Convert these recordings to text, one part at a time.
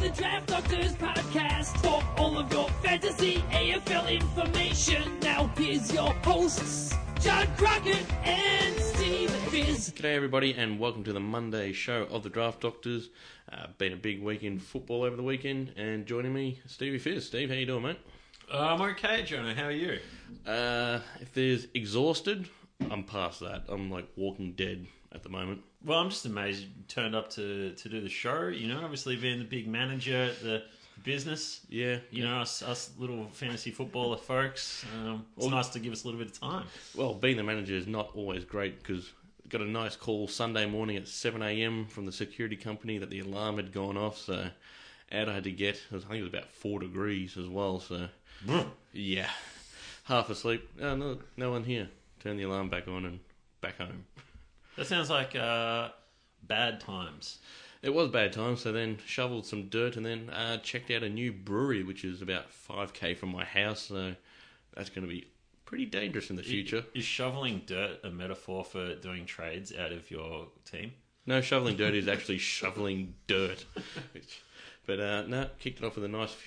the Draft Doctors podcast for all of your fantasy AFL information. Now here's your hosts, John Crockett and Steve Fizz. G'day everybody and welcome to the Monday show of the Draft Doctors. Been a big week in football over the weekend, and joining me, Stevie Fizz. Steve, how you doing, mate? I'm okay, Jono. How are you? If there's exhausted, I'm past that. I'm like Walking Dead at the moment. Well, I'm just amazed you turned up to do the show. You know, obviously being the big manager at the business. Yeah. You know, us little fantasy footballer folks. It's nice to give us a little bit of time. Well, being the manager is not always great because got a nice call Sunday morning at 7 a.m. from the security company that the alarm had gone off. So out I had to get. I think it was about 4 degrees as well. So yeah, half asleep. Oh, no one here. Turn the alarm back on and back home. That sounds like bad times. It was bad times, so then shoveled some dirt and then checked out a new brewery, which is about 5k from my house, so that's going to be pretty dangerous in the future. Is shoveling dirt a metaphor for doing trades out of your team? No, shoveling dirt is actually shoveling dirt. But no, kicked it off with a nice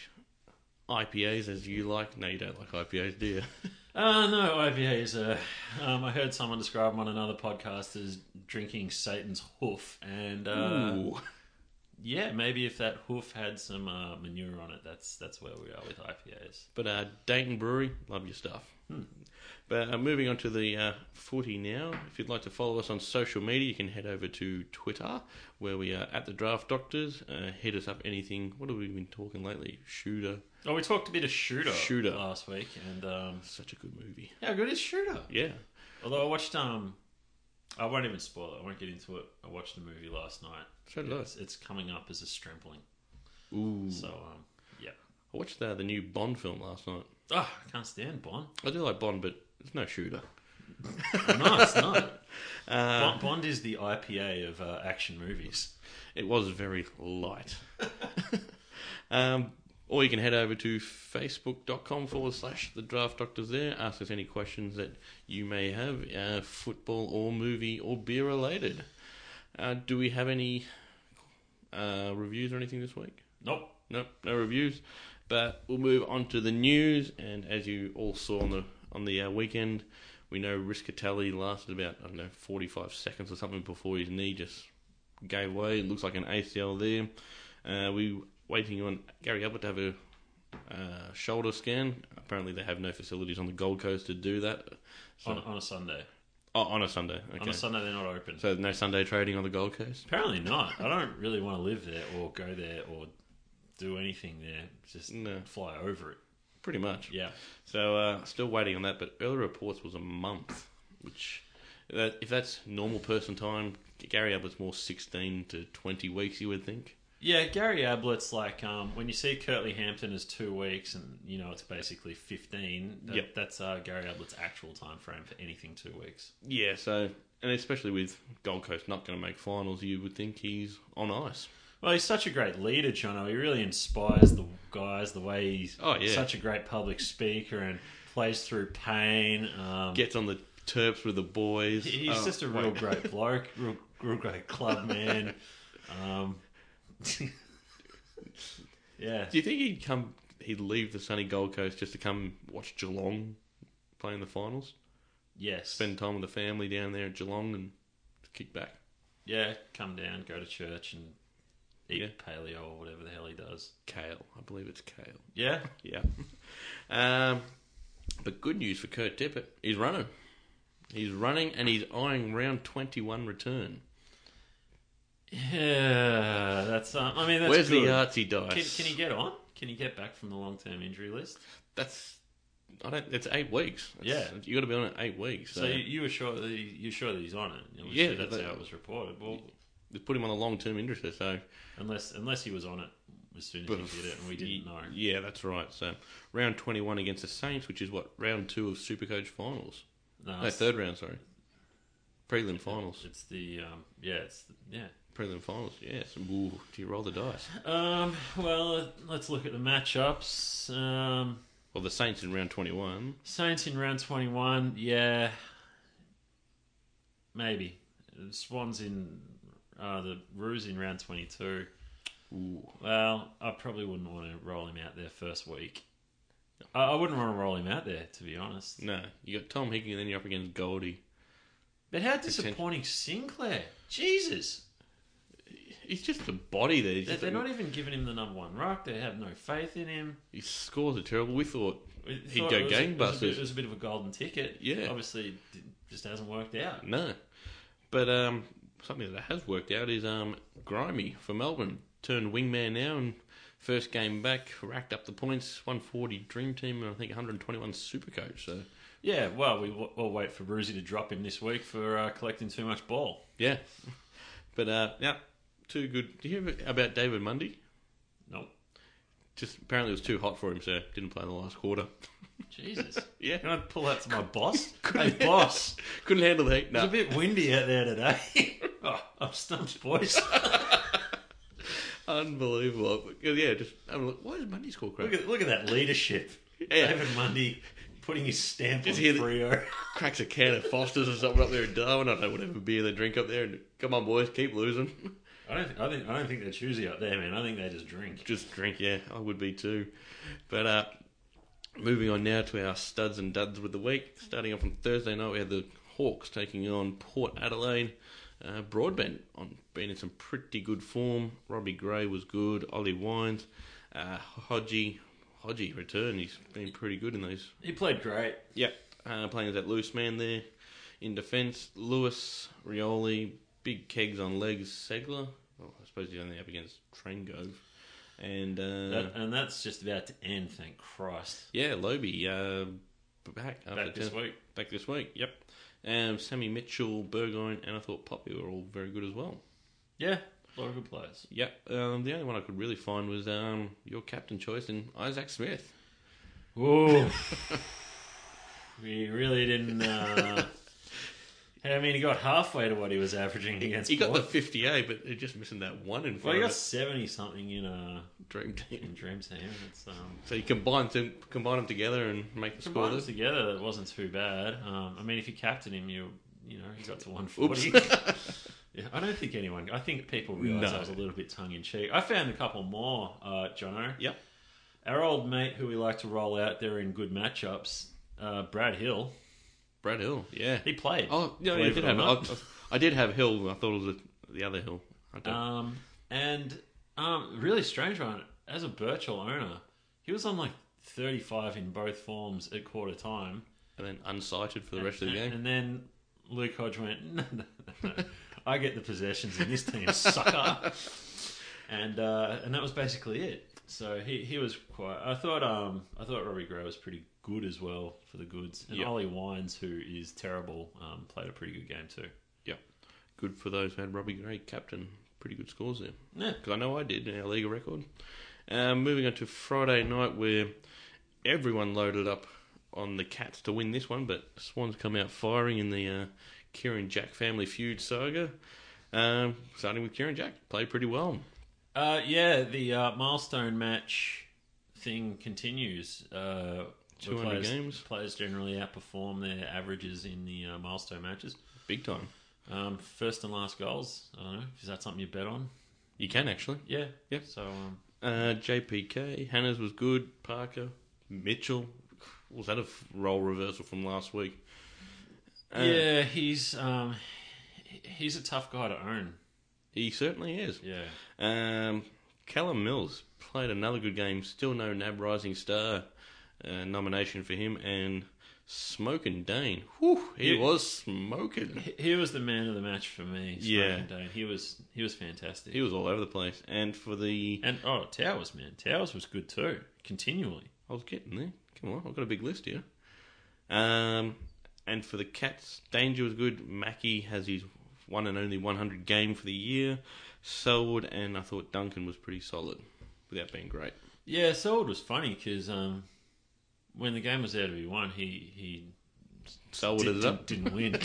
IPAs, as you like. No, you don't like IPAs, do you? No, IPAs. I heard someone describe them on another podcast as drinking Satan's hoof, and Ooh. yeah, maybe if that hoof had some manure on it, that's where we are with IPAs. But Dayton Brewery, love your stuff. But moving on to the footy now. If you'd like to follow us on social media, you can head over to Twitter, where we are at the Draft Doctors. Hit us up anything. What have we been talking lately? Shooter. Oh, we talked a bit of Shooter last week, and Such a good movie. how good is Shooter? Yeah. Although I watched, I won't even spoil it. I won't get into it. I watched the movie last night. So did I. It's coming up as a strempling. Ooh. So, yeah. I watched the new Bond film last night. Oh, I can't stand Bond. I do like Bond, but it's no shooter. No, it's not. Bond is the IPA of action movies. It was very light. Or you can head over to facebook.com/the Draft Doctors there. Ask us any questions that you may have, football or movie or beer related. Do we have any reviews or anything this week? Nope. Nope, no reviews. But we'll move on to the news. And as you all saw on the weekend, we know Riscatelli lasted about 45 seconds or something before his knee just gave way. It looks like an ACL there. We waiting on Gary Ablett to have a shoulder scan. Apparently, they have no facilities on the Gold Coast to do that. So, On a Sunday. Oh, on a Sunday. Okay. On a Sunday, they're not open. So no Sunday trading on the Gold Coast? Apparently not. I don't really want to live there or go there or do anything there. Just fly over it. Pretty much. Yeah. So still waiting on that, but early reports was a month, which if that's normal person time, Gary Ablett's more 16 to 20 weeks, you would think. Yeah, Gary Ablett's like when you see Curtly Hampton as 2 weeks, and you know it's basically 15. That's Gary Ablett's actual time frame for anything 2 weeks. Yeah, so and especially with Gold Coast not going to make finals, you would think he's on ice. Well, he's such a great leader, Jono. He really inspires the guys. The way he's such a great public speaker and plays through pain. Gets on the terps with the boys. He's just a real great bloke, real great club man. Yeah. Do you think he'd leave the sunny Gold Coast just to come watch Geelong play in the finals? Yes. Spend time with the family down there at Geelong and kick back? Yeah, come down, go to church and eat paleo or whatever the hell he does. Kale. I believe it's kale. Yeah? Yeah. But good news for Kurt Tippett. He's running. He's running and he's eyeing round 21 return. Yeah, that's. I mean, that's where's good. the artsy dice? Can he get on? Can he get back from the long-term injury list? It's 8 weeks. Yeah, you got to be on it 8 weeks. So you were sure that you're sure that he's on it? Yeah, that's how it was reported. Well, they put him on the long-term injury list. So unless he was on it as soon as he did it, and we didn't know. Yeah, that's right. So round 21 against the Saints, which is what round 2 of Supercoach finals. No, third round. Sorry, prelim finals. It's the prelim finals. Yes. Ooh, do you roll the dice? Well, let's look at the matchups. Well, the Saints in round 21. Saints in round 21. Yeah, maybe. Swans in the Roos in round 22. Ooh. Well, I probably wouldn't want to roll him out there first week. I wouldn't want to roll him out there, to be honest. No, you got Tom Hickey and then you're up against Goldie. But how disappointing Sinclair. Jesus. He's just a body there. They're not even giving him the number one ruck. They have no faith in him. His scores are terrible. We thought he'd go it gangbusters. It was a bit of a golden ticket. Yeah. Obviously, it just hasn't worked out. No. But something that has worked out is Grimey for Melbourne. Turned wingman now and first game back, racked up the points, 140 Dream Team and I think 121 Supercoach. So yeah, well, we'll wait for Bruzy to drop him this week for collecting too much ball. Yeah. But yeah, too good. Do you hear about David Mundy? Nope. Just apparently it was too hot for him, so didn't play in the last quarter. Jesus. Yeah. Can I pull out to my boss? Hey, boss. Couldn't handle the heat. It's a bit windy out there today. Oh, I'm stumped, boys. Unbelievable. Yeah, just have a look. Why is Mundy score crap? Look at that leadership. Yeah. David Mundy putting his stamp Just on hear Freo. Cracks a can of Foster's or something up there in Darwin. I don't know, whatever beer they drink up there. And come on, boys, keep losing. I don't think they're choosy up there, man. I think they just drink. Just drink, yeah. I would be too. But moving on now to our studs and duds with the week. Starting off on Thursday night, we had the Hawks taking on Port Adelaide. Broadbent been in some pretty good form. Robbie Gray was good. Ollie Wines. Hodgie returned. He's been pretty good in those. He played great. Yep. Playing as that loose man there. In defence, Lewis, Rioli, big kegs on legs, Segler. Well, I suppose he's only up against Trengove. And that's just about to end, thank Christ. yeah, Lobe back this week. Back this week, yep. Sammy Mitchell, Burgoyne, and I thought Poppy were all very good as well. Yeah, a lot of good players. Yep. The only one I could really find was your captain choice in Isaac Smith. Ooh. We really didn't... I mean, he got halfway to what he was averaging against He got Port. the 58, but he's just missing that one in front Well, he of got it. 70-something in Dream Team. Dream Team. It's, So you combine them together and make the score. combined together, that wasn't too bad. I mean, if you captain him, you got to 140. Yeah, I don't think anyone... I think people realised I was a little bit tongue-in-cheek. I found a couple more, Jono. Yep. Our old mate, who we like to roll out there in good matchups, Brad Hill. Brad Hill, yeah. He played. Oh, yeah, I did have I did have Hill. I thought it was the other Hill. Really strange one. As a Birchall owner, he was on like 35 in both forms at quarter time. And then unsighted for the rest of the game. And then Luke Hodge went, no. I get the possessions in this team, sucker. And that was basically it. So he was quite... I thought Robbie Gray was pretty good as well for the goods. And Ollie Wines, who is terrible, played a pretty good game too. Yep. Good for those who had Robbie Gray captain. Pretty good scores there. Yeah. Because I know I did in our league record. Moving on to Friday night where everyone loaded up on the Cats to win this one, but Swans come out firing in the Kieran Jack family feud saga. Starting with Kieran Jack. Played pretty well. The milestone match thing continues. 200 games. Players generally outperform their averages in the milestone matches. Big time. First and last goals. I don't know. Is that something you bet on? You can actually. Yeah. Yep. So, JPK, Hannah's was good. Parker, Mitchell. Was that a role reversal from last week? Yeah, he's a tough guy to own. He certainly is. Yeah. Callum Mills played another good game. Still no NAB Rising Star nomination for him. And Smokin' Dane. Whew, he was smoking. He was the man of the match for me. Smokin' Dane. He was fantastic. He was all over the place. And Towers, man. Towers was good too. Continually. I was getting there. Come on, I've got a big list here. And for the Cats, Danger was good. Mackie has his one and only 100 game for the year. Selwood and I thought Duncan was pretty solid without being great. Yeah, Selwood was funny because when the game was there to be won, he didn't win.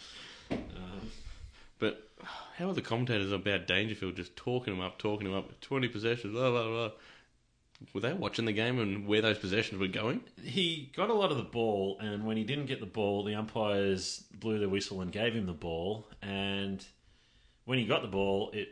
But how are the commentators about Dangerfield just talking him up, 20 possessions, blah, blah, blah. Were they watching the game and where those possessions were going? He got a lot of the ball, and when he didn't get the ball, the umpires blew their whistle and gave him the ball. And when he got the ball, it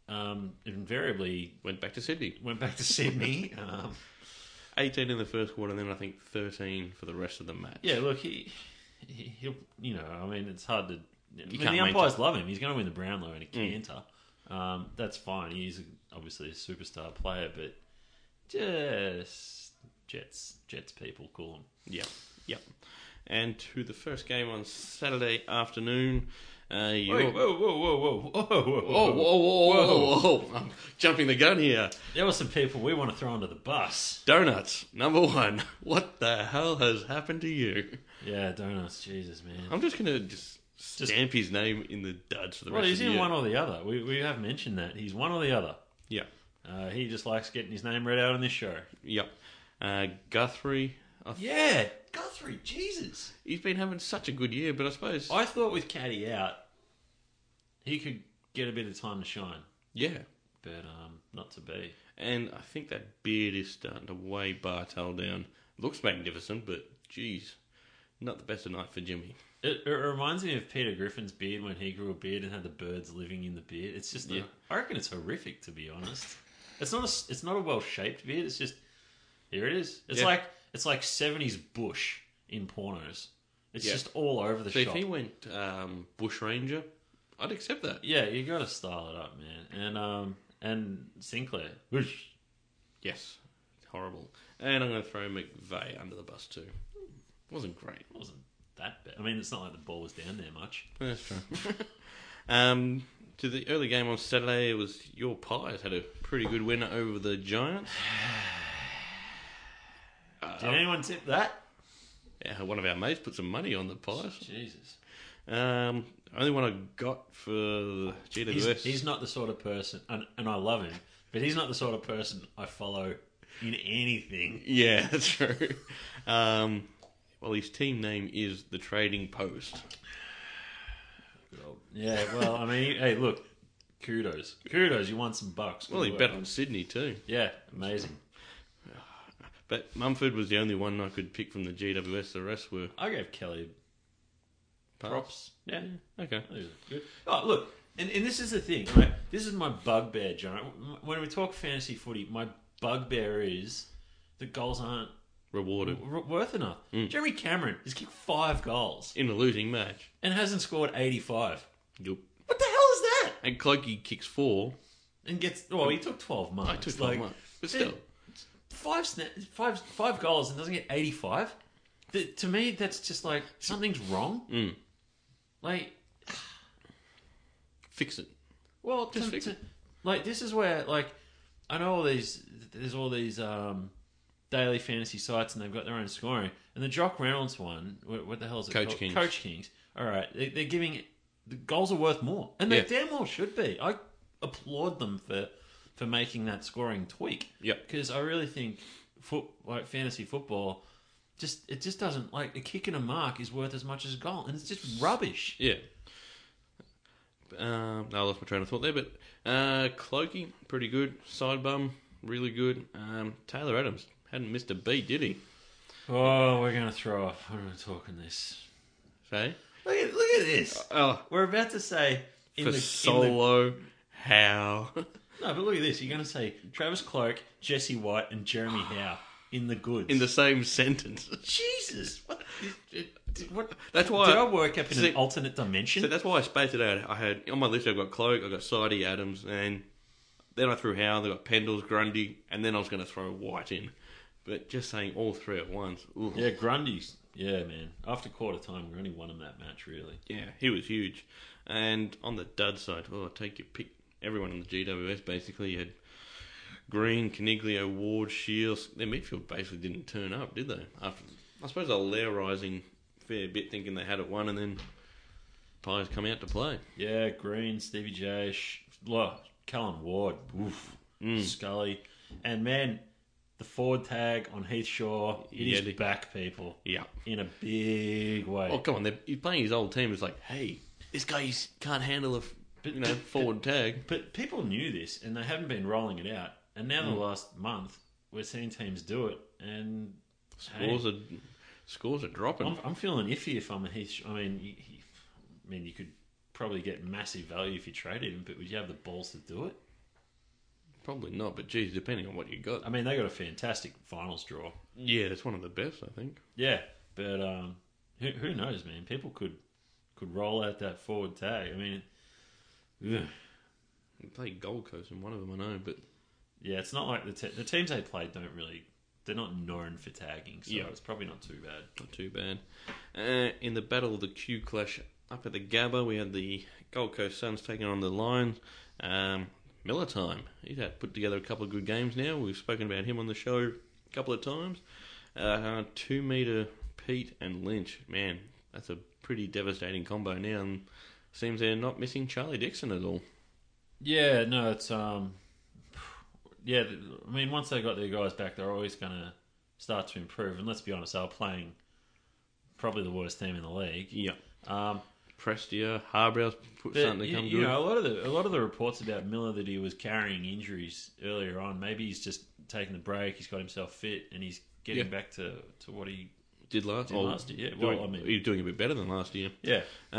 invariably Went back to Sydney. went back to Sydney. 18 in the first quarter, and then I think 13 for the rest of the match. Yeah, look, he'll, I mean, it's hard to. can't The umpires love him. He's going to win the Brownlow in a canter. That's fine. He's obviously a superstar player, but just Jets people call him. Yep. And to the first game on Saturday afternoon. Wait, whoa. Whoa. I'm jumping the gun here. There were some people we want to throw under the bus. Donuts, number one. What the hell has happened to you? Yeah, Donuts. Jesus, man. I'm just going to just stamp his name in the duds for the rest Well, of he's the in year. one or the other. We have mentioned that. He's one or the other. Yeah. He just likes getting his name read out on this show. Yep. Guthrie. Yeah, Guthrie, Jesus. He's been having such a good year, but I suppose... I thought with Caddy out, he could get a bit of time to shine. Yeah. But not to be. And I think that beard is starting to weigh Bartel down. Looks magnificent, but geez, not the best of night for Jimmy. It reminds me of Peter Griffin's beard when he grew a beard and had the birds living in the beard. It's just, I reckon it's horrific, to be honest. It's not a well-shaped beard. It's just, here it is. It's like 70s bush in pornos. It's just all over the so shop. if he went Bush Ranger, I'd accept that. Yeah, you got to style it up, man. And Sinclair, whoosh. Yes, it's horrible. And I'm going to throw McVeigh under the bus too. Wasn't great. It wasn't that bad. I mean, it's not like the ball was down there much. That's true. To the early game on Saturday, it was your Pies had a pretty good win over the Giants. Did anyone tip that? Yeah, one of our mates put some money on the Pies. Jesus. Only one I got for the GWS. He's not the sort of person, and I love him, but he's not the sort of person I follow in anything. Yeah, that's true. Well, his team name is the Trading Post. Yeah, well, I mean, hey, look, kudos. You won some bucks. Well, he bet on Sydney too. Yeah, amazing. But Mumford was the only one I could pick from the GWS. The rest were I gave Kelly props. Yeah. Okay. Good. Oh, look, and this is the thing, right? This is my bugbear, John. When we talk fantasy footy, my bugbear is the goals aren't Rewarded worth enough. Jeremy Cameron has kicked 5 goals in a losing match. and hasn't scored 85. Yep. What the hell is that? And Clokey kicks 4. And gets he took 12 marks. I took 12 marks. But still. 5 goals and doesn't get 85. To me, that's just like something's wrong. Like, Fix it. well, Just fix it. like this is where like I know there's all these daily fantasy sites and they've got their own scoring. And the Jock Reynolds one, what the hell is it Coach called? Kings. Coach Kings. All right, they're giving the goals are worth more, and they damn well should be. I applaud them for making that scoring tweak. Yep. Because I really think fantasy football, it just doesn't, like, a kick and a mark is worth as much as a goal, and it's just rubbish. Yeah. I lost my train of thought there, but Clokey, pretty good. Side bum, really good. Taylor Adams hadn't missed a beat, did he? Oh, we're going to throw up. I'm going to talk on this. Say? Look at this. We're about to say Solo, how? No, but look at this. You're going to say Travis Cloak, Jesse White, and Jeremy Howe in the goods. In the same sentence. Jesus. What? That's why. Did I work up in an alternate dimension? So that's why I spaced it out. I had on my list. I've got Cloak, I've got Sidey, Adams, and then I threw Howe. I got Pendles, Grundy, and then I was going to throw White in. But just saying all three at once. Ooh. Yeah, Grundy's. Yeah, man. After quarter time, Grundy won him that match, really. Yeah, he was huge. And on the dud side, take your pick. Everyone on the GWS basically you had Green, Caniglio, Ward, Shields. Their midfield basically didn't turn up, did they? I suppose they were Laurising a fair bit, thinking they had it won, and then Pies come out to play. Yeah, Green, Stevie J, Callan Ward, Scully, and man, the forward tag on Heath Shaw, it is back, people. Yeah, in a big way. Oh, come on! He's playing his old team. It's like, hey, this guy can't handle a forward tag. But people knew this, and they haven't been rolling it out. And now the last month, we're seeing teams do it, and scores are dropping. I'm feeling iffy if I'm a Heath. I mean, you could probably get massive value if you traded him, but would you have the balls to do it? Probably not, but geez, depending on what you got. I mean, they got a fantastic finals draw. Yeah, it's one of the best, I think. Yeah, but who knows, man? People could roll out that forward tag. I mean, ugh. They played Gold Coast in one of them, I know, but Yeah, it's not like the teams they played they're not known for tagging, so Yeah. it's probably not too bad. not too bad. In the battle of the Q Clash up at the Gabba, we had the Gold Coast Suns taking on the Lions. Miller time. He's put together a couple of good games now. We've spoken about him on the show a couple of times. 2 meter Pete and Lynch. Man, that's a pretty devastating combo now, and seems they're not missing Charlie Dixon at all. Yeah, no, it's yeah. I mean, once they got their guys back, they're always going to start to improve. And let's be honest, they were playing probably the worst team in the league. Yeah. Um, Prestia, Harbrow's starting to come you good. know, a lot of the reports about Miller that he was carrying injuries earlier on. Maybe he's just taking the break. He's got himself fit, and he's getting back to what he did last year. Yeah, well, I mean, he's doing a bit better than last year. yeah.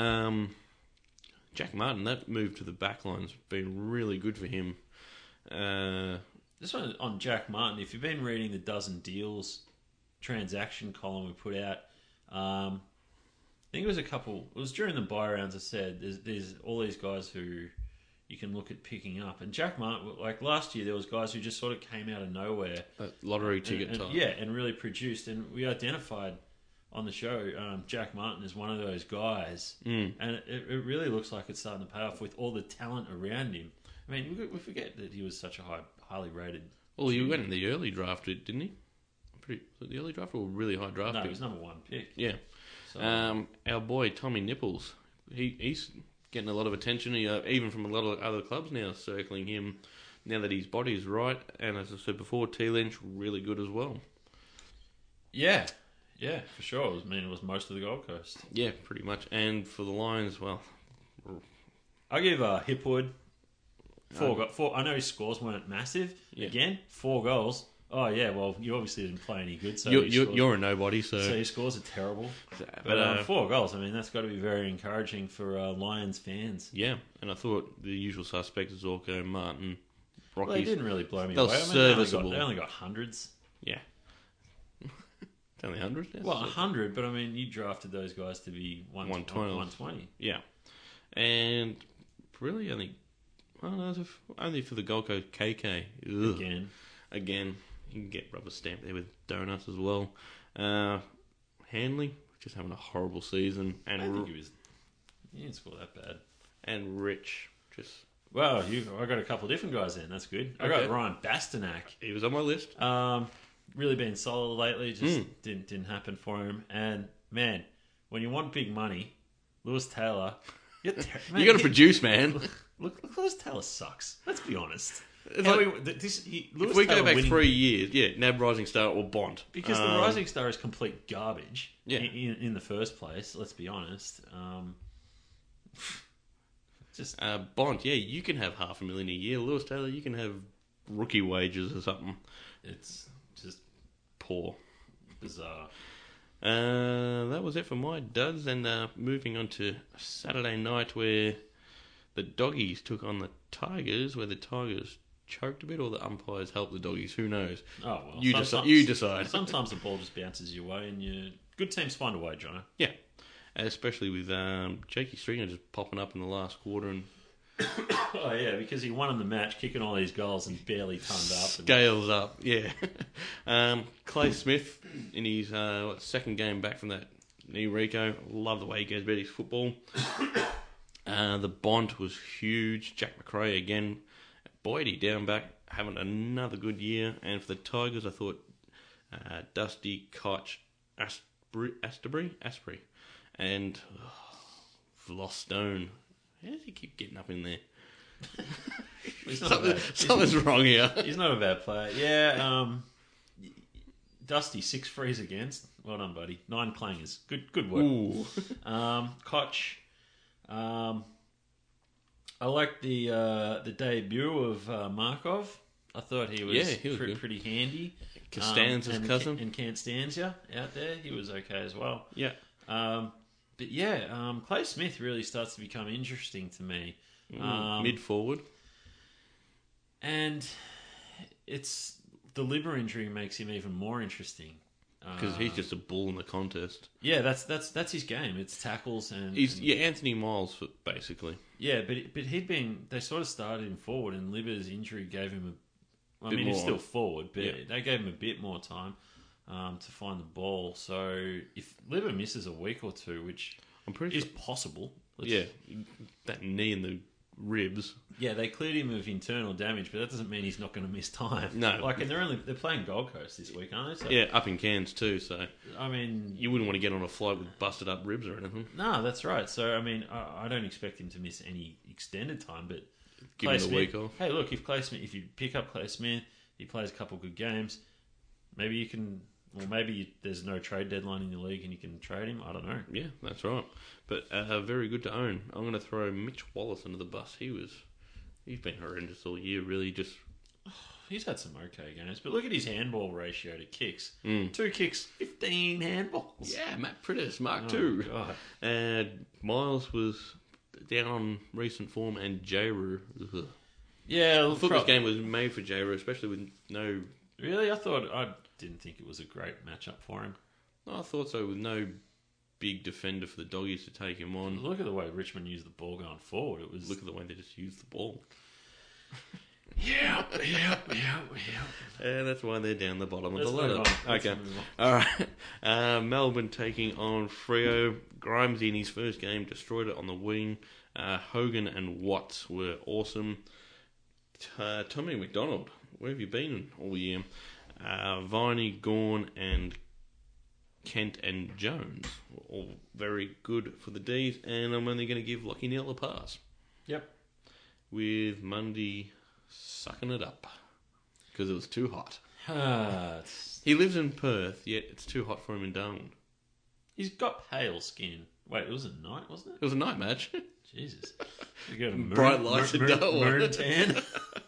Jack Martin, that move to the back line's been really good for him. This one on Jack Martin. If you've been reading the Dozen Deals transaction column we put out, I think it was during the buy rounds. I said there's all these guys who you can look at picking up, and Jack Martin, like last year, there was guys who just sort of came out of nowhere, Lottery ticket and, type. yeah, and really produced. And we identified on the show Jack Martin is one of those guys, and it really looks like it's starting to pay off with all the talent around him. I mean, we forget that he was such a highly rated. Well, he went in the early draft, didn't he? The early draft or a really high draft No, pick? he was number one pick. Yeah. So, Our boy Tommy Nipples, he's getting a lot of attention, even from a lot of other clubs now circling him. Now that his body's right, and as I said before, T Lynch really good as well. yeah, for sure. It was most of the Gold Coast. Yeah, pretty much. And for the Lions, well, I give Hipwood four. I know his scores weren't massive. Yeah. Again, 4 goals. Oh yeah, well you obviously didn't play any good, so you're a nobody, so your scores are terrible. but 4 goals. I mean, that's got to be very encouraging for Lions fans. yeah. And I thought the usual suspects, Zorko, Martin, Rocky. Well, they didn't really blow me They were away. I mean, serviceable. they only got hundreds. Yeah, it's only 100. Yes. Well, 100, but I mean, you drafted those guys to be 112. 120. Yeah, and really only for the Gold Coast KK. Ugh. Again, you can get rubber stamped there with donuts as well. Hanley just having a horrible season, and I think he didn't score that bad. And Rich just. Well, I got a couple of different guys then. That's good. I got Ryan Bastanak. He was on my list. Really been solid lately. Just didn't happen for him. And man, when you want big money, Lewis Taylor, you got to produce, man. Look, Lewis Taylor sucks. Let's be honest. If we go back 3 years, NAB Rising Star or Bond. Because the Rising Star is complete garbage Yeah. in the first place, let's be honest. Bond, you can have $500,000 a year. Lewis Taylor, you can have rookie wages or something. It's just Poor. bizarre. That was it for my duds. And moving on to Saturday night where the Doggies took on the Tigers, where the Tigers choked a bit, or the umpires helped the Doggies. Who knows? Oh, well. You decide. Sometimes the ball just bounces your way, and good teams find a way, Jono. Yeah. Especially with Jakey Stringer just popping up in the last quarter and Oh yeah, because he won in the match, kicking all these goals and barely turned up. Scales up, yeah. Clay Smith in his second game back from that knee Rico. Love the way he goes about his football. The Bond was huge. Jack McRae again. Boydie down back having another good year. And for the Tigers, I thought Dusty, Koch, Asprey, and Vlostone. How does he keep getting up in there? Something's wrong here. He's not a bad player. Yeah, Dusty, 6 frees against. Well done, buddy. 9 clangers. Good work. Ooh. Koch. I like the debut of Markov. I thought he was, pretty handy. Costanza's cousin. And Constanza out there. He was okay as well. Yeah. But yeah, Clay Smith really starts to become interesting to me. Mid-forward. And it's the liver injury makes him even more interesting. Because he's just a bull in the contest. Yeah, that's his game. It's tackles and He's Anthony Miles, basically. yeah, but they sort of started him forward, and Liver's injury gave him Bit he's more. still forward, but Yeah. they gave him a bit more time to find the ball. So if Liver misses a week or two, which I'm pretty is sure. possible, Yeah, that knee in the ribs. yeah, they cleared him of internal damage, but that doesn't mean he's not going to miss time. No. like, and they're playing Gold Coast this week, aren't they? So, Yeah, up in Cairns too, so I mean, you wouldn't want to get on a flight with busted up ribs or anything. no, that's right. So I mean, I don't expect him to miss any extended time, but Give Clay him a Smith, week off. Hey, look, if you pick up Clay Smith, he plays a couple good games, maybe you can, or maybe there's no trade deadline in the league and you can trade him. I don't know. Yeah, that's right. But very good to own. I'm going to throw Mitch Wallace under the bus. He's been horrendous all year, really. Just He's had some okay games, but look at his handball ratio to kicks. Mm. 2 kicks, 15 handballs. yeah, Matt Prittis, Mark Oh, II. God. And Miles was down on recent form, and Jayru. Yeah, I thought this game was made for Jayru, especially with no. Really, I didn't think it was a great matchup for him. I thought so, with no big defender for the Doggies to take him on. Look at the way Richmond used the ball going forward. It was Look at the way they just used the ball. yeah. And that's why they're down the bottom Let's of the move ladder. on. Let's Okay. move All right. Melbourne taking on Freo. Grimesy in his first game destroyed it on the wing. Hogan and Watts were awesome. Tommy McDonald, where have you been all year? Viney, Gorn, and Kent and Jones were all very good for the D's, and I'm only going to give Lockie Neal a pass. Yep. With Mundy sucking it up because it was too hot. It's- He lives in Perth, yet it's too hot for him in Darwin. He's got pale skin. Wait, it was a night, wasn't It was a night match. it? Jesus. You got a Bright lights in Darwin. Maroon tan.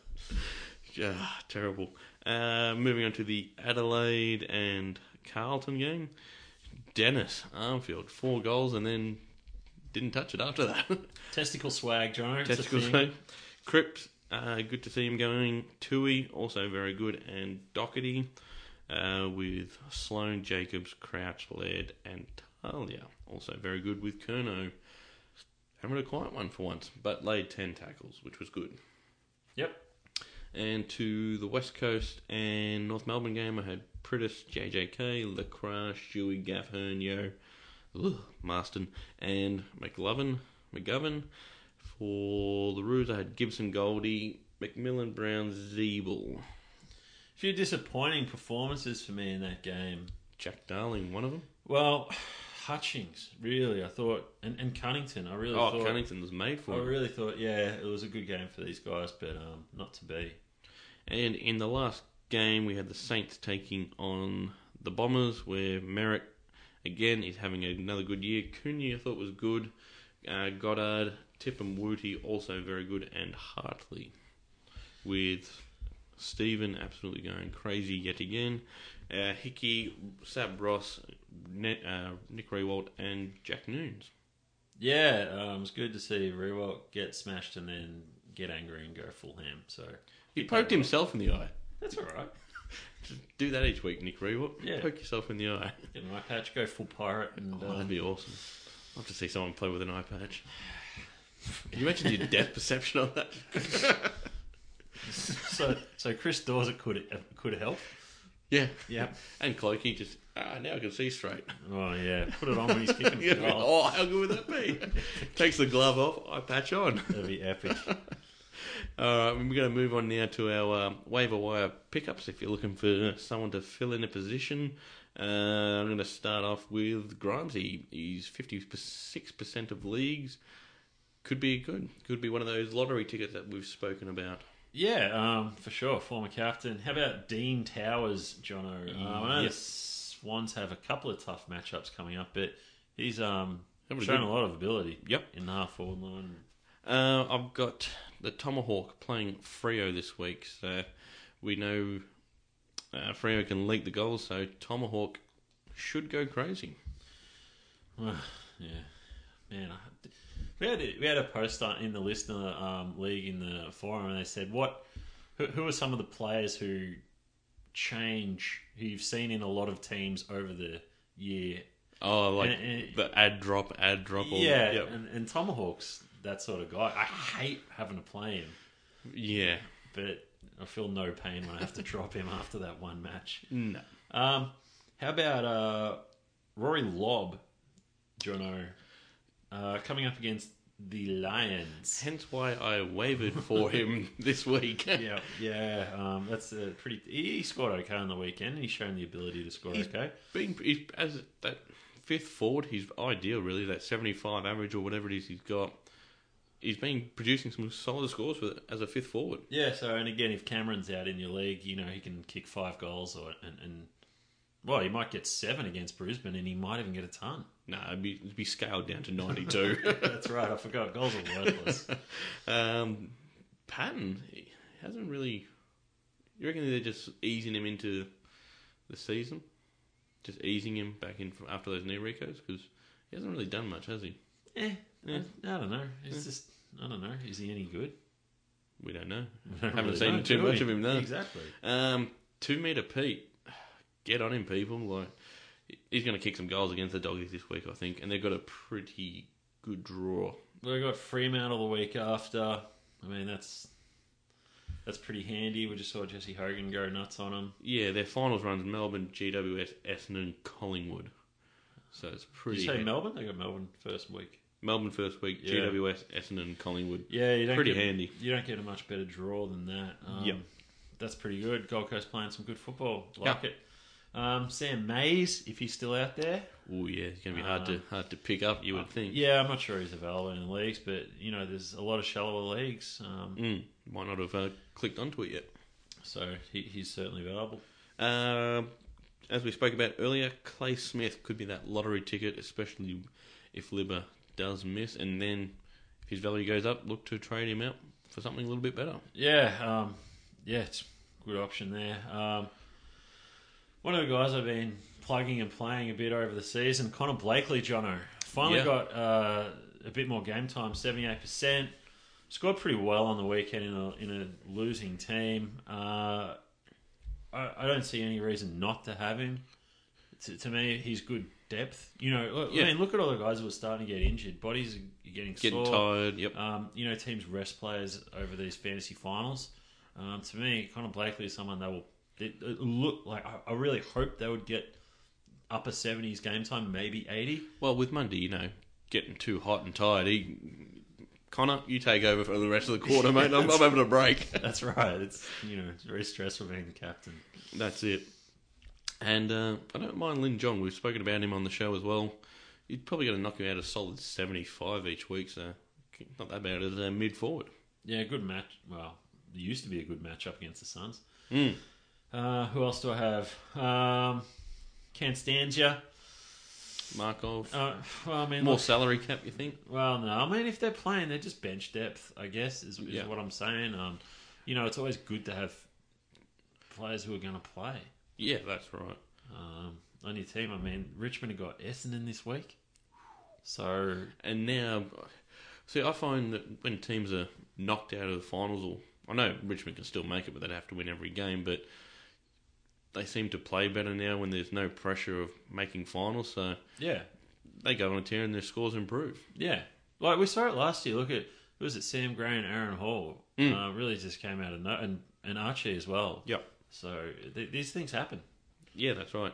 Terrible. Moving on to the Adelaide and Carlton game. Dennis Armfield, 4 goals and then didn't touch it after that. Testicle swag, Jono. It's a Testicle thing. swing. Cripps, good to see him going. Tui, also very good. And Doherty with Sloan, Jacobs, Crouch, Laird, and Talia. Also very good with Curnow. Having a quiet one for once, but laid 10 tackles, which was good. Yep. And to the West Coast and North Melbourne game, I had Prittis, JJK, Lacroix, Shuey, Gaff, Hernyo, Marston, and McGovern. For the Roos, I had Gibson, Goldie, McMillan, Brown, Zeeble. A few disappointing performances for me in that game. Jack Darling, one of them. Well, Hutchings, really, I thought, and Cunnington, I really thought. Cunnington was made for I him. really thought, yeah, it was a good game for these guys, but not to be. And in the last game, we had the Saints taking on the Bombers, where Merrick, again, is having another good year. Cunha, I thought, was good. Goddard, Tip and Wooty, also very good. And Hartley, with Stephen absolutely going crazy yet again. Hickey, Sab Ross, Nick Rewalt, and Jack Noons. Yeah, it was good to see Rewalt get smashed and then get angry and go full ham. So He poked himself in the eye. that's all right. Just do that each week, Nick Rewalt. Yeah. Poke yourself in the eye. Get an eye patch, go full pirate, and That'd be awesome. I'd love to see someone play with an eye patch. Can you imagine your depth perception on that? so Chris Dawes could help. Yeah. Yeah. And Clokey just, now I can see straight. Oh yeah, put it on when he's kicking for goal. Oh, how good would that be? Takes the glove off, eye patch on. That'd be epic. Alright, we're going to move on now to our waiver wire pickups if you're looking for someone to fill in a position. I'm going to start off with Grimesy. He's 56% of leagues. Could be good. Could be one of those lottery tickets that we've spoken about. Yeah, for sure. Former captain. How about Dean Towers, Jono? I know Yep. the Swans have a couple of tough matchups coming up, but he's shown good- a lot of ability. Yep. In the half forward line. I've got the Tomahawk playing Freo this week, so we know Freo can leak the goals, so Tomahawk should go crazy. Yeah, man. We had a post in the listener league in the forum, and they said, "What Who are some of the players who you've seen in a lot of teams over the year? Oh, like the ad drop. Yeah, Yep. and Tomahawk's that sort of guy. I hate having to play him, Yeah. but I feel no pain when I have to drop him after that one match. No. How about Rory Lobb, Jono, coming up against the Lions? Hence why I wavered for him this week. Yeah. That's a pretty. He scored okay on the weekend, and he's shown the ability to score okay. As that fifth forward, he's ideal, really. That 75 average or whatever it is he's got. He's been producing some solid scores as a fifth forward. Yeah. So, and again, if Cameron's out in your league, you know he can kick 5 goals, and well, he might get 7 against Brisbane, and he might even get a ton. No, it'd be scaled down to 92. That's right. I forgot. Goals are worthless. Patton, he hasn't really. You reckon they're just easing him into the season? Just easing him back in after those knee recos? Because he hasn't really done much, has he? I don't know. It's just, I don't know. Is he any good? We don't know. Don't Haven't really seen know, too do much we? of him, though. Exactly. 2 metre Pete. Get on him, people. Like, he's going to kick some goals against the Doggies this week, I think. And they've got a pretty good draw. They got Fremantle the week after. I mean, that's pretty handy. We just saw Jesse Hogan go nuts on them. Yeah, their finals runs Melbourne, GWS, Essendon, Collingwood. So it's pretty. Did you say Melbourne? They got Melbourne first week. Melbourne first week, Yeah. GWS, Essendon, Collingwood. Yeah, you don't Pretty get, handy. You don't get a much better draw than that. Yep. That's pretty good. Gold Coast playing some good football. Like it. Sam Mays, if he's still out there. Oh yeah, it's going to be hard to pick up. You would think. Yeah, I'm not sure he's available in the leagues, but you know, there's a lot of shallower leagues, Might not have clicked onto it yet. so he's certainly available. As we spoke about earlier, Clay Smith could be that lottery ticket, especially if Libba does miss, and then if his value goes up, look to trade him out for something a little bit better. Yeah, it's a good option there. One of the guys I've been plugging and playing a bit over the season, Connor Blakely, Jono, finally got a bit more game time, 78%. Scored pretty well on the weekend in a losing team. I don't see any reason not to have him. To me, he's good depth. You know, I mean, look at all the guys who are starting to get injured. Bodies are getting sore. Tired. Yep. You know, teams rest players over these fantasy finals. To me, Connor Blakely is someone that will look like. I really hope they would get upper 70s game time, maybe 80. Well, with Mundy, you know, getting too hot and tired, Connor, you take over for the rest of the quarter, mate. I'm having a break. That's right. It's it's very stressful being the captain. That's it. And I don't mind Lin Jong. We've spoken about him on the show as well. You're probably going to knock him out a solid 75 each week, so not that bad as a mid-forward. Yeah, good match. Well, it used to be a good matchup against the Suns. Mm. Who else do I have? Constantia. Markov. Well, I mean, More salary cap, you think? Well, no. I mean, if they're playing, they're just bench depth, I guess, is what I'm saying. It's always good to have players who are going to play. Yeah, that's right. On your team, I mean, Richmond have got Essendon this week. So... And now... See, I find that when teams are knocked out of the finals, I know Richmond can still make it, but they'd have to win every game, but they seem to play better now when there's no pressure of making finals, so yeah, they go on a tear and their scores improve. Yeah. Like we saw it last year. Look at, who was it, Sam Gray and Aaron Hall. Really just came out of and Archie as well. Yep. So these things happen. Yeah, that's right.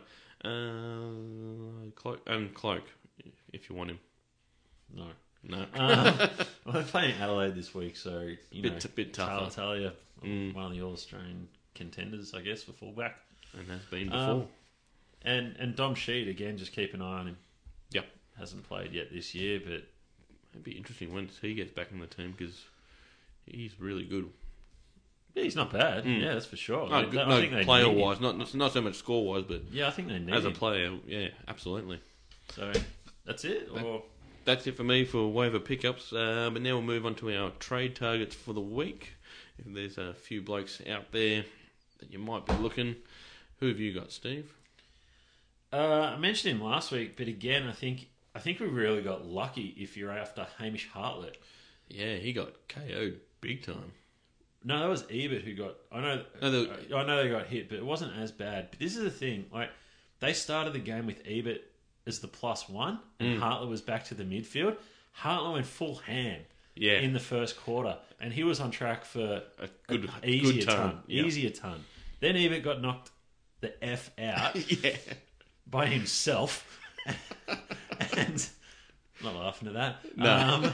Cloak, if you want him. No. No. Well, they're playing Adelaide this week, so bit tougher. Talia, one of the All-Australian contenders, I guess, for fullback. And has been before. And Dom Sheed, again, just keep an eye on him. Yep. Hasn't played yet this year, but... It'd be interesting once he gets back in the team, because he's really good. Yeah, he's not bad. Yeah, that's for sure. I think they player-wise, not so much score-wise, but... Yeah, I think they need as a him. player, yeah, absolutely. So, that's it? Or... That's it for me for waiver pickups. But now we'll move on to our trade targets for the week. If there's a few blokes out there that you might be looking, who have you got, Steve? I mentioned him last week, but again, I think we really got lucky if you're after Hamish Hartlett. Yeah, he got KO'd big time. No, that was Ebert who got. I know they got hit, but it wasn't as bad. But this is the thing: like they started the game with Ebert as the +1, and Hartlett was back to the midfield. Hartlett went full ham in the first quarter, and he was on track for a good easier good ton. Yeah. Easier ton. Then Ebert got knocked the F out by himself, and I'm not laughing at that. No.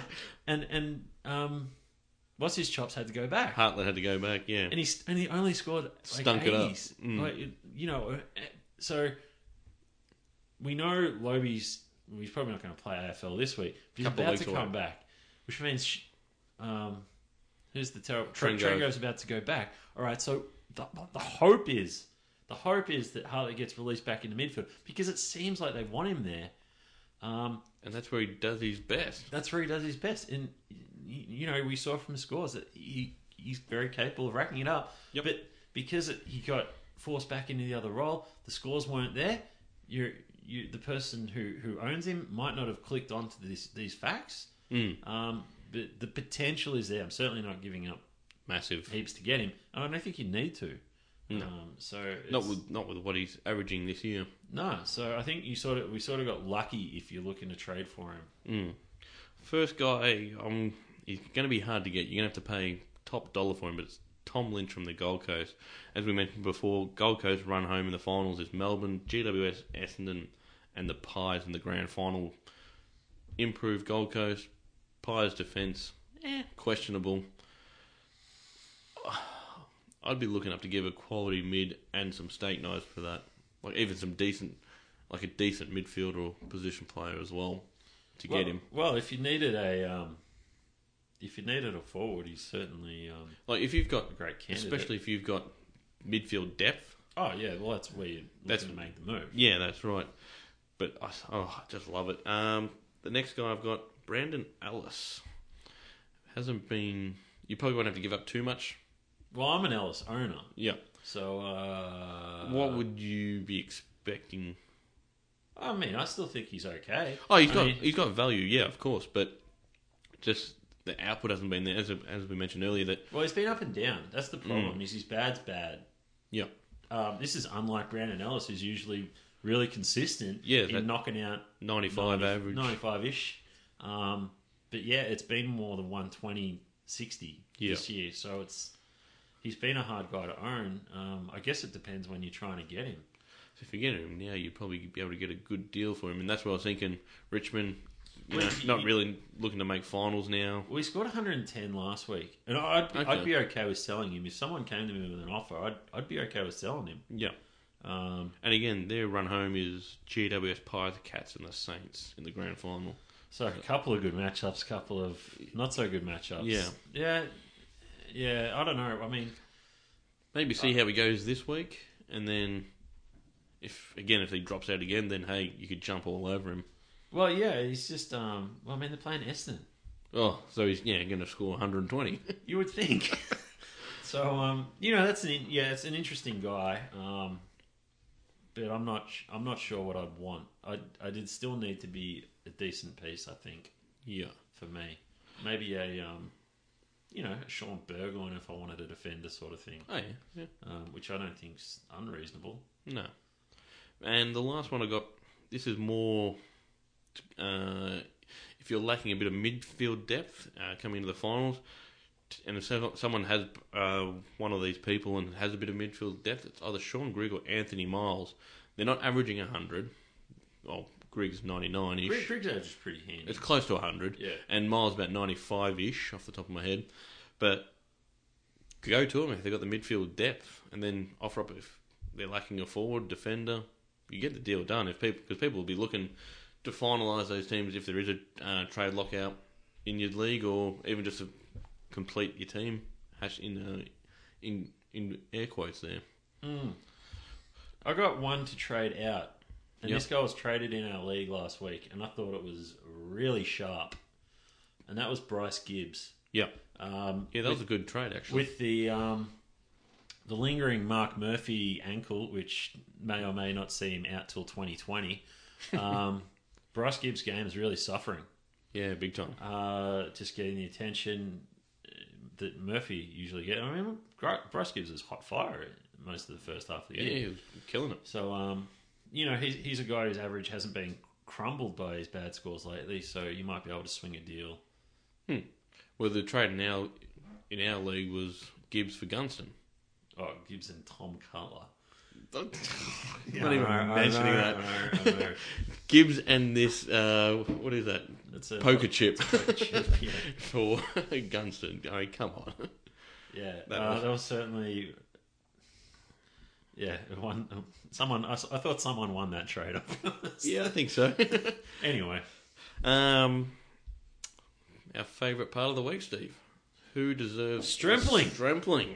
What's his chops had to go back. Hartlett had to go back, yeah. And he only scored like Stunk it up. 80s. Like, so we know Lobie's probably not going to play AFL this week, but he's Couple about weeks to come away. back, which means who's the terrible Trengo. Trengo's about to go back. All right, so the hope is that Hartley gets released back into midfield because it seems like they want him there. And that's where he does his best. That's where he does his best. And, we saw from the scores that he's very capable of racking it up. Yep. But because he got forced back into the other role, the scores weren't there. The person who owns him might not have clicked onto these facts. But the potential is there. I'm certainly not giving up Massive. heaps to get him. And I don't think you need to. No. So Not with what he's averaging this year. No, so I think we sort of got lucky if you're looking to trade for him. First guy, he's going to be hard to get. You're going to have to pay top dollar for him, but it's Tom Lynch from the Gold Coast. As we mentioned before, Gold Coast run home in the finals is Melbourne, GWS, Essendon, and the Pies in the grand final. Improved Gold Coast. Pies defence, questionable. I'd be looking up to give a quality mid and some steak knives for that. Like even some decent midfielder or position player as well to get him. Well, if you needed a forward, he's certainly Like if you've got a great candidate. especially if you've got midfield depth. Oh yeah, well that's where you're looking to make the move. Yeah, that's right. But I just love it. The next guy I've got, Brandon Ellis. Hasn't been. You probably won't have to give up too much. Well, I'm an Ellis owner, Yeah. so What would you be expecting? I mean, I still think he's okay. Oh, he's got value, yeah, of course, but just the output hasn't been there, as we mentioned earlier. That Well, he's been up and down. That's the problem. Is his bad's bad. yeah, This is unlike Brandon Ellis, who's usually really consistent. Yeah, in knocking out 95 average. 95-ish. But yeah, it's been more than 120, 60 this year. So he's been a hard guy to own. I guess it depends when you're trying to get him. So if you get him now, you'd probably be able to get a good deal for him, and that's what I was thinking. Richmond, not really looking to make finals now. Well, he scored 110 last week, and I'd be okay with selling him if someone came to me with an offer. I'd be okay with selling him. Yeah. And again, their run home is GWS Pies, the Cats, and the Saints in the grand final. So a couple of good matchups, couple of not so good matchups. Yeah. I don't know. I mean, maybe see how he goes this week, and then if he drops out again, then hey, you could jump all over him. well, yeah, he's just. Well, I mean, they're playing Essendon. Oh, so he's going to score 120. You would think. So that's it's an interesting guy. But I'm not sure what I'd want. I did still need to be a decent piece, I think. Yeah. For me, maybe a Sean Burgoyne if I wanted a defender sort of thing. Oh yeah. Which I don't think's unreasonable. No. And the last one I got. This is more. If you're lacking a bit of midfield depth coming into the finals, and if someone has one of these people and has a bit of midfield depth, it's either Sean Grigg or Anthony Miles. They're not averaging 100. Well, Grigg's 99-ish. Grigg's average is pretty handy. It's close to 100. Yeah. And Miles about 95-ish off the top of my head. But go to them if they've got the midfield depth, and then offer up if they're lacking a forward, defender. You get the deal done because people will be looking to finalise those teams if there is a trade lockout in your league, or even just to complete your team. In air quotes there. I got one to trade out, and Yep. this guy was traded in our league last week, and I thought it was really sharp, and that was Bryce Gibbs. Yeah. That was a good trade actually. With the lingering Mark Murphy ankle, which may or may not see him out till 2020, Bryce Gibbs' game is really suffering. Yeah, big time. Just getting the attention. that Murphy usually gets. I mean, Bryce Gibbs is hot fire most of the first half of the game. Yeah, he was killing it. So, he's a guy whose average hasn't been crumbled by his bad scores lately, so you might be able to swing a deal. Well, the trade now in our league was Gibbs for Gunston. Oh, Gibbs and Tom Cutler. Not even mentioning that. Gibbs and this, what is that? It's a Poker chip Poker chip, yeah. for Gunston. I mean, come on. Yeah, That that was certainly... Yeah, I thought someone won that trade. Yeah, I think so. Anyway. Our favourite part of the week, Steve. Who deserves Strempling. Strempling.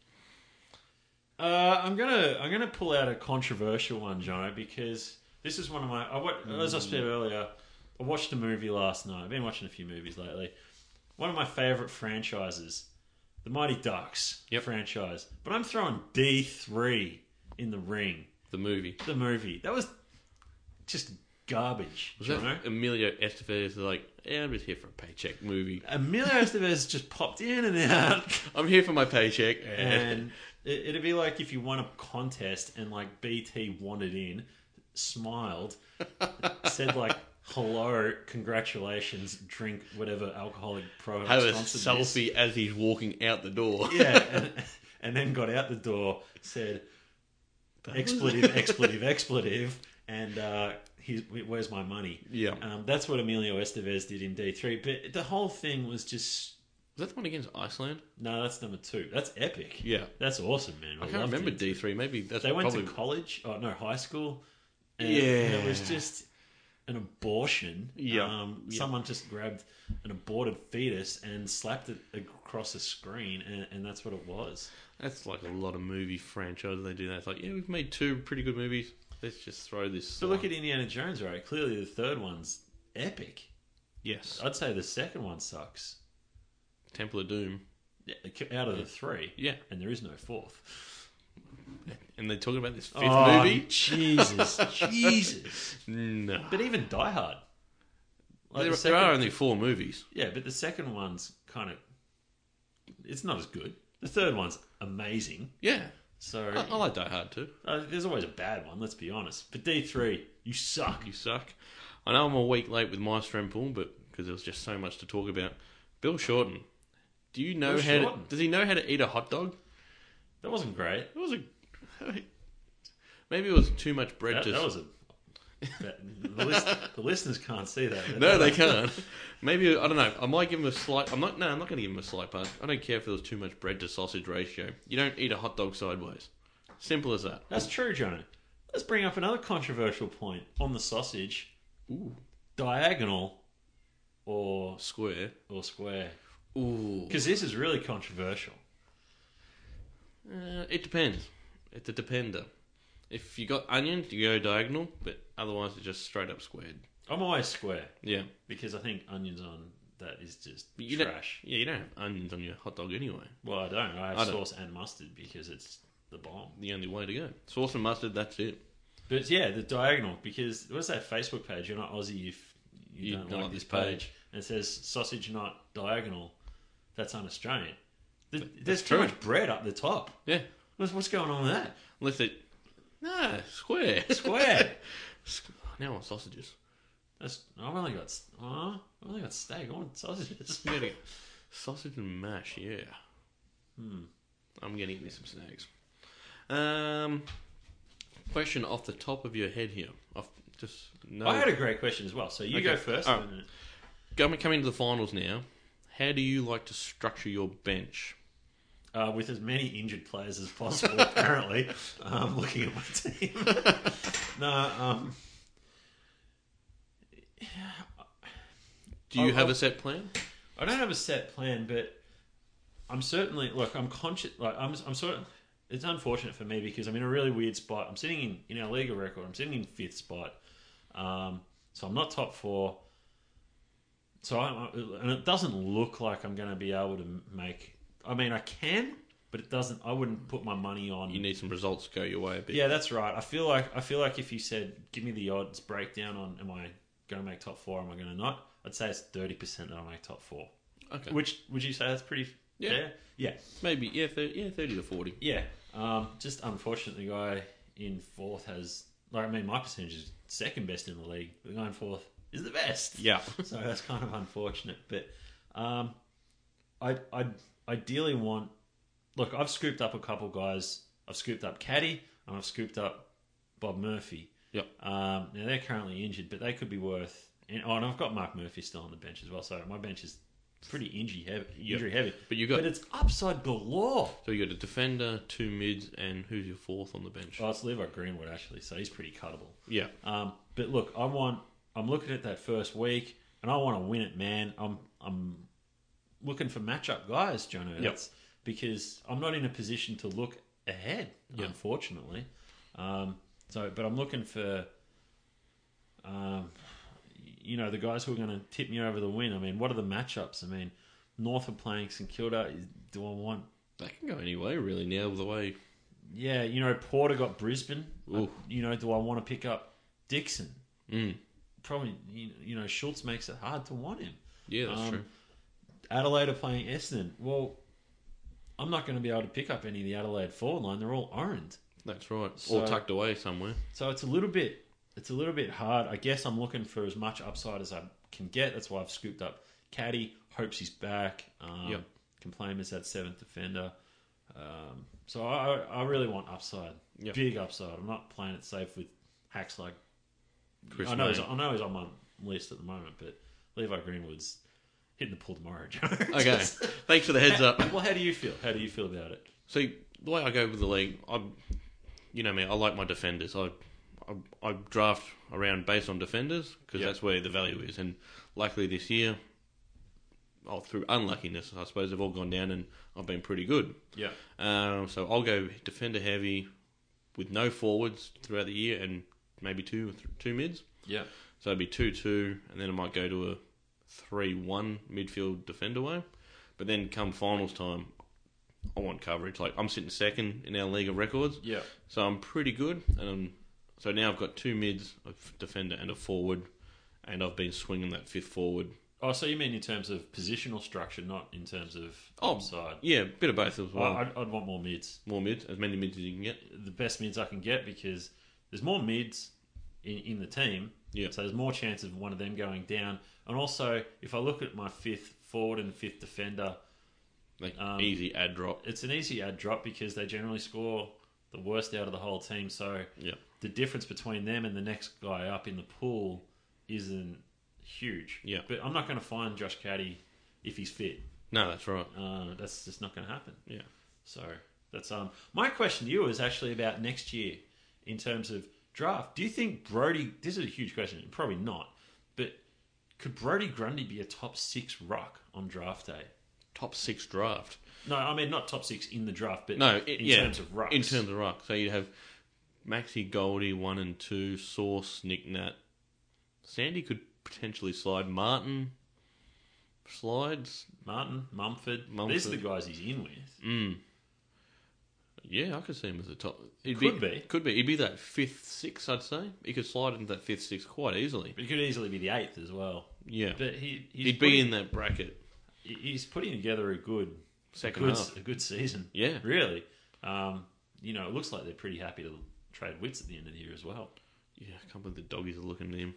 I'm gonna pull out a controversial one, Jono, because this is one of my. As I said earlier, I watched a movie last night. I've been watching a few movies lately. One of my favourite franchises, the Mighty Ducks franchise. But I'm throwing D3 in the ring. The movie. The movie. That was just garbage. Was that Emilio Estevez like, yeah, I'm just here for a paycheck movie. Emilio Estevez just popped in and out. I'm here for my paycheck. And it'd be like if you won a contest and like BT wanted in, smiled, said like, hello, congratulations, drink whatever alcoholic product. Have a selfie as he's walking out the door. Yeah, and then got out the door, said expletive, and where's my money? Yeah. That's what Emilio Estevez did in D3, but the whole thing was just... Was that the one against Iceland? No, that's number 2. That's epic. Yeah. That's awesome, man. I can't remember D3. Maybe that's They went probably... to college, high school. And Yeah. it was just an abortion. Yeah. Someone just grabbed an aborted fetus and slapped it across a screen, and that's what it was. That's like a lot of movie franchises. They do that. It's like, yeah, we've made 2 pretty good movies. Let's just throw this. But look at Indiana Jones, right? Clearly the third one's epic. Yes. I'd say the second one sucks. Temple of Doom. Yeah, out of the 3. Yeah. And there is no 4th. And they're talking about this 5th movie? Jesus. No. But even Die Hard. Like There are only 4 movies. Yeah, but the second one's kind of... It's not as good. The third one's amazing. Yeah. So I like Die Hard too. There's always a bad one, let's be honest. But D3, you suck. You suck. I know I'm a week late with my Strempool, but because there was just so much to talk about. Bill Shorten. Do you know does he know how to eat a hot dog? That wasn't great. It was maybe it was too much bread. That was the listeners can't see that. No, they can't. Maybe, I don't know. I might give him a slight... I'm not going to give him a slight pass. I don't care if there was too much bread to sausage ratio. You don't eat a hot dog sideways. Simple as that. That's true, Jonah. Let's bring up another controversial point on the sausage. Ooh. Diagonal or Square. square. Ooh. Because this is really controversial. It depends. It's a depender. If you got onions, you go diagonal, but otherwise it's just straight up squared. I'm always square. Yeah. Because I think onions on that is just You trash. You don't have onions on your hot dog anyway. Well, I don't. I have sauce and mustard because it's the bomb. The only way to go. Sauce and mustard, that's it. But yeah, the diagonal, because what's that Facebook page? You're not Aussie if you don't like this page. And it says sausage not diagonal. That's un-Australian. There's too much bread up the top. Yeah. What's going on with that? Unless it... No, square. Square. Now I want sausages. I've only got steak. I want sausages. You gotta get sausage and mash, yeah. I'm gonna eat me some snacks. Question off the top of your head here. I had a great question as well. So you go first. Right. Coming to the finals now. How do you like to structure your bench? With as many injured players as possible, apparently. Looking at my team. Do you have a set plan? I don't have a set plan, but I'm certainly... Look, I'm conscious... Like, I'm sort of... It's unfortunate for me because I'm in a really weird spot. I'm sitting in our league record. I'm sitting in 5th spot. So I'm not top 4. And it doesn't look like I'm going to be able to make... I mean, I can, but it doesn't... I wouldn't put my money on... You need some results to go your way a bit. Yeah, that's right. I feel like if you said, give me the odds breakdown on am I going to make top 4, am I going to not? I'd say it's 30% that I'll make top 4. Okay. Which, would you say that's pretty Yeah. Fair? Yeah. Maybe, 30 to 40. Yeah. Just unfortunately, the guy in fourth has, like, I mean, my percentage is second best in the league. The guy in fourth is the best. Yeah. So that's kind of unfortunate. But I ideally want. Look, I've scooped up a couple guys. I've scooped up Caddy and I've scooped up Bob Murphy. Yep. Now they're currently injured, but they could be worth. And I've got Mark Murphy still on the bench as well. So my bench is pretty injury heavy. But it's upside galore. So you got a defender, 2 mids, and who's your fourth on the bench? Oh, it's Levi Greenwood actually. So he's pretty cuttable. Yeah. But look, I'm looking at that first week, and I want to win it, man. I'm looking for matchup guys, Jono. Yep. That's because I'm not in a position to look ahead, unfortunately. But I'm looking for, the guys who are going to tip me over the win. I mean, what are the matchups? I mean, North are playing St Kilda. Do I want? That can go any way, really, now, the way... Yeah, Porter got Brisbane. Ooh. Do I want to pick up Dixon? Mm. Probably, Schultz makes it hard to want him. Yeah, that's true. Adelaide are playing Essendon. Well, I'm not going to be able to pick up any of the Adelaide forward line. They're all orange. That's right. So- All tucked away somewhere. So it's a little bit hard. I guess I'm looking for as much upside as I can get. That's why I've scooped up Caddy. Hopes he's back. Yep. Can play him as that seventh defender. So I really want upside. Yep. Big upside. I'm not playing it safe with hacks like Chris I know he's May. on my list at the moment, but Levi Greenwood's hitting the pool tomorrow, Joe. Okay. Thanks for the heads up. Well, how do you feel? How do you feel about it? See, the way I go with the league, you know me, I like my defenders. I draft around based on defenders because that's where the value is. And luckily this year, through unluckiness, I suppose they've all gone down and I've been pretty good. Yeah. So I'll go defender heavy with no forwards throughout the year and maybe two mids. Yeah. So it'd be 2-2, and then I might go to a 3-1 midfield defender way. But then come finals time, I want coverage. Like, I'm sitting second in our league of records. Yeah. So I'm pretty good. So now I've got 2 mids, a defender and a forward, and I've been swinging that fifth forward. Oh, so you mean in terms of positional structure, not in terms of upside? Yeah, a bit of both as well. I'd want more mids. More mids, as many mids as you can get. The best mids I can get because there's more mids in the team. Yeah. So there's more chance of one of them going down. And also, if I look at my fifth forward and fifth defender, Like, easy ad drop. it's an easy ad drop because they generally score the worst out of the whole team. So Yeah. the difference between them and the next guy up in the pool isn't huge. Yeah. But I'm not going to find Josh Caddy if he's fit. No, that's right. That's just not going to happen. Yeah. So that's my question to you is actually about next year in terms of draft. Do you think Brodie? This is a huge question. Probably not. But could Brodie Grundy be a top 6 ruck on draft day? Top 6 draft. No, I mean not top 6 in the draft, but No, in terms of rucks. In terms of ruck. So you'd have Maxi, Goldie, 1 and 2, Sauce, Nick Nat. Sandy could potentially slide. Martin slides. Martin, Mumford. Mumford. These are the guys he's in with. Yeah, I could see him as a top. Could be. Could be. He'd be that 5th, 6th, I'd say. He could slide into that 5th, 6th quite easily. But he could easily be the 8th as well. Yeah. But He'd be in that bracket. He's putting together a good Second half. a good season. Yeah. Really. It looks like they're pretty happy to trade Wits at the end of the year as well. Yeah, I can't believe the doggies are looking at him.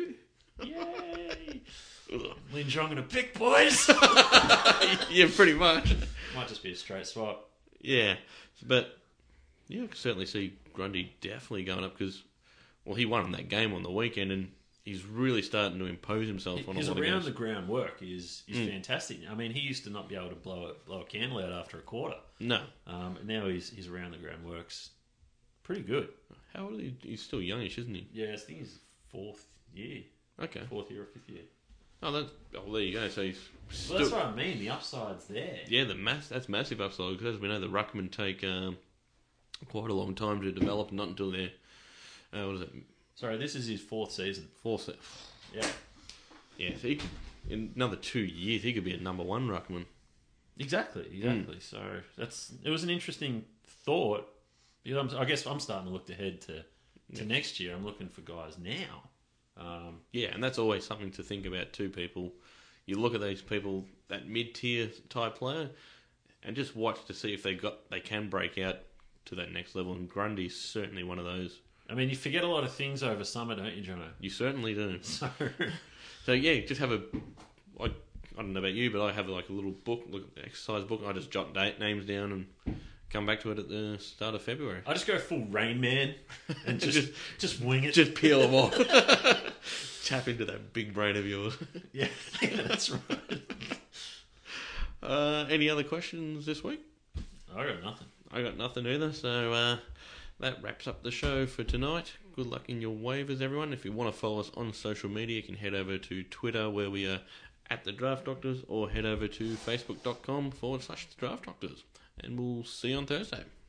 Yay! Lin Jong and a pick, boys! Yeah, pretty much. Might just be a straight swap. Yeah, but yeah, I can certainly see Grundy definitely going up because, well, he won that game on the weekend and he's really starting to impose himself on His a lot of around guys. the ground work is fantastic. I mean, he used to not be able to blow a candle out after a quarter. No. Now his around the ground works pretty good. How old is he? He's still youngish, isn't he? Yeah, I think he's fourth year or 5th year. Oh, there you go. So he's Well, that's what I mean. The upside's there. Yeah, that's massive upside because as we know, the ruckmen take quite a long time to develop, not until they're what is it? Sorry, this is his 4th season. Yeah. Yeah, so he could, in another 2 years, he could be a number 1 ruckman. Exactly. So it was an interesting thought. Because I guess I'm starting to look ahead to next year. I'm looking for guys now. Yeah, and that's always something to think about too, people. You look at these people, that mid-tier type player, and just watch to see if they can break out to that next level. And Grundy's certainly one of those. I mean, you forget a lot of things over summer, don't you, Jono? You certainly do. So yeah, just have I don't know about you, but I have like a little book, exercise book. I just jot names down and come back to it at the start of February. I just go full Rain Man and just wing it. Just peel them off. Tap into that big brain of yours. Yeah, that's right. Any other questions this week? I got nothing. I got nothing either. So that wraps up the show for tonight. Good luck in your waivers, everyone. If you want to follow us on social media, you can head over to Twitter, where we are at The Draft Doctors, or head over to facebook.com/The Draft Doctors. And we'll see you on Thursday.